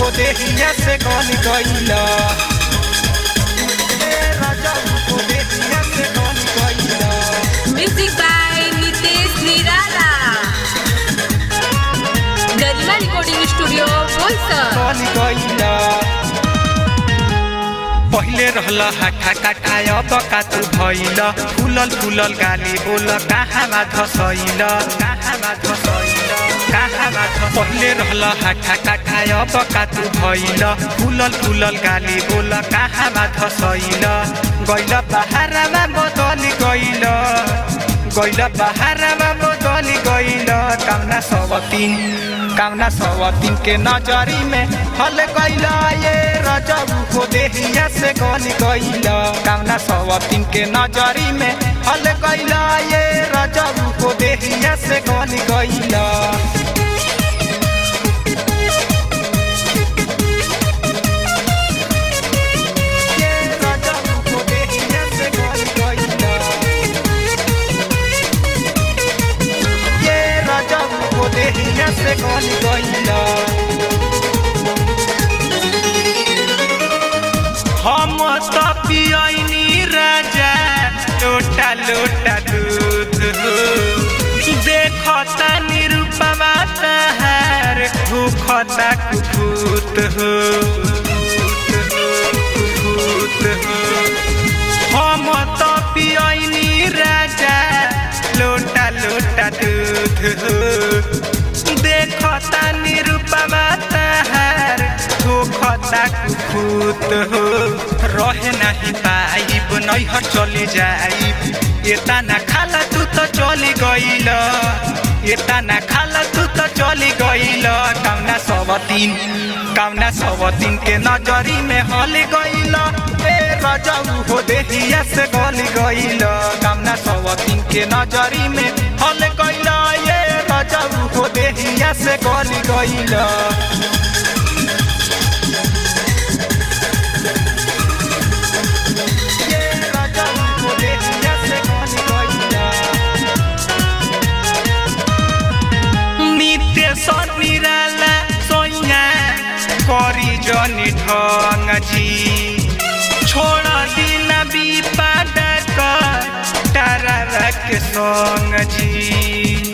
को देहिया से गल गइला म्यूजिक बाय नितेश निराला गरिमा रिकॉर्डिंग स्टूडियो बोईसर पहिले रहला हाथा काटा अब कातु भइल फुलल फुलल गाली बोल कहाँ धसैल पहिले रहला हाथा काटा अब कातु भइल फुलल फुलल गाली बोल कहाँ धसैल गइल बहारमा बदली गइल बहारमा बदली गइल कामना सवतीन के नजरी में हल गइल ये रजबू को देहिया से गल गइल कामना सवतीन के नजरी में हल गइल ये रजबू को देहिया से गल गइल देहिया से गल गइल हम तो पियनी राजा लोटा लोटा दूध देखता निरूपमा तहार भूखता कुफूत हो हम तो पियनी राजा लोटा लोटा दूध देखता निरूपमा तहार धोखता कुफूत हो रहे नहीं पाइब नैहर चले जाइब एता ना खाला तू तो चली गइल एता ना खाला तू तो चली गइल कामना सवतीन के नजरी में हल गइल ए रजबू हो देहिया से गल गइल कामना सवतीन के नजरी में हल गइल ये रजबू हो देहिया से गल गइल निराला सोया करी जनी ढंग जी छोड़ दिना विपाद तारा के संग जी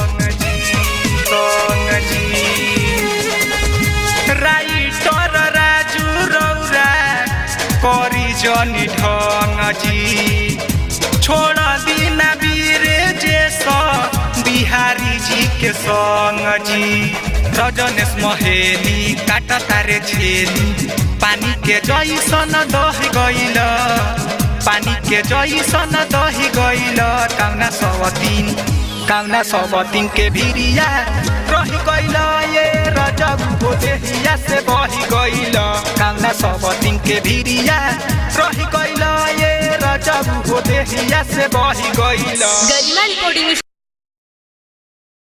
राइटर राजू रौरा करी जनी ढंग जी छोड़ दिना वीर जैसा बिहारी जी के संग जी रजनेश महेली काटा तारे छेली पानी के जैसन दही गइल कामना सवतीन के भिरिया रही गइल ये रजबू को देहिया से बही गइल कामना सवतीन के भिरिया रही गइल ये रजबू को देहिया से बही गइल गरिमा रिकॉर्डिंग